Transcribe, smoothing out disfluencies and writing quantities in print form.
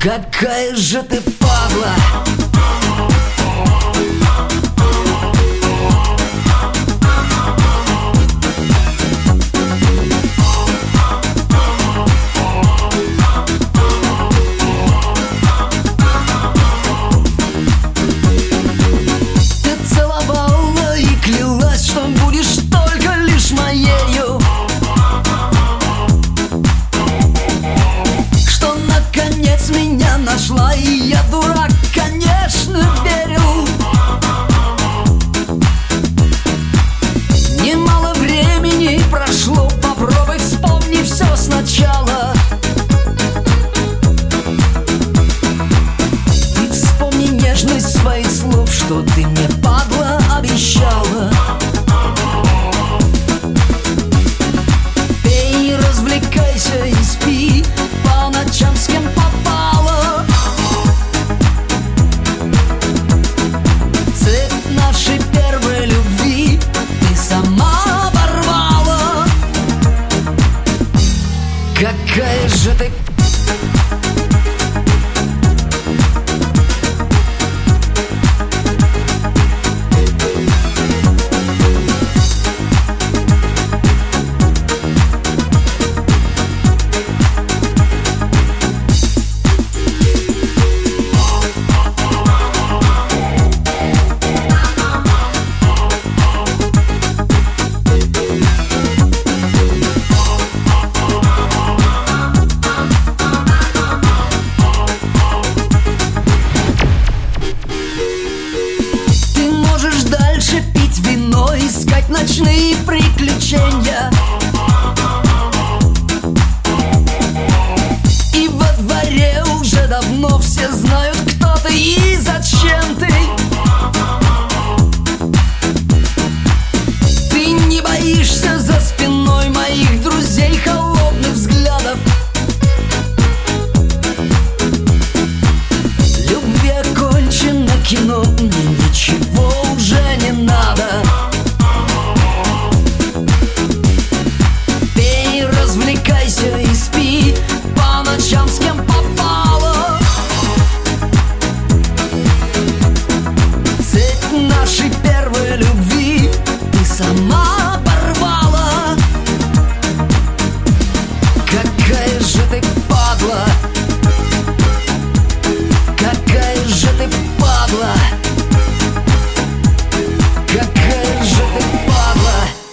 Какая же ты падла! Ты целовала и клялась, что будешь только лишь моею, что наконец меня нашла, и я, дурак, конечно, верил. Немало времени прошло, попробуй вспомни все сначала. И вспомни нежность своих слов, что ты мне, падла, обещала. Пей, развлекайся и спи по ночам с кем попало. Цепь нашей первой любви ты сама оборвала. Какая же ты... Искать ночные приключения,